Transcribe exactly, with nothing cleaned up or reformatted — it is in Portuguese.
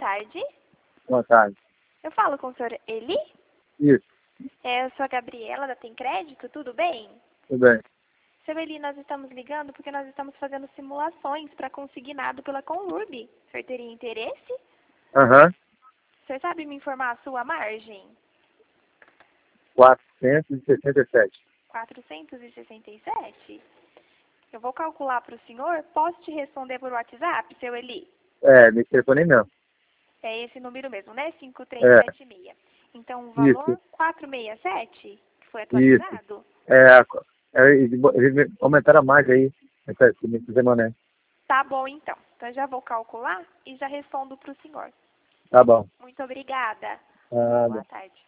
tarde. Boa tarde. Eu falo com o senhor Eli? Isso, É, eu sou a Gabriela da Tem Crédito, tudo bem? tudo bem. Seu Eli, nós estamos ligando porque nós estamos fazendo simulações para consignado pela Conlurb. O senhor teria interesse? Aham. O senhor sabe me informar a sua margem? quatrocentos e sessenta e sete. quatrocentos e sessenta e sete? Eu vou calcular para o senhor. Posso te responder por WhatsApp, seu Eli? É, me telefonei mesmo. É esse número mesmo, né? cinco três É, sete seis. Então, o valor isso, quatrocentos e sessenta e sete, que foi isso. atualizado? É, é, eles bo- eles aumentaram mais aí, essa essa semana. Tá bom, então. Então, eu já vou calcular e já respondo para o senhor. Tá bom. Muito obrigada. Nada. Boa tarde.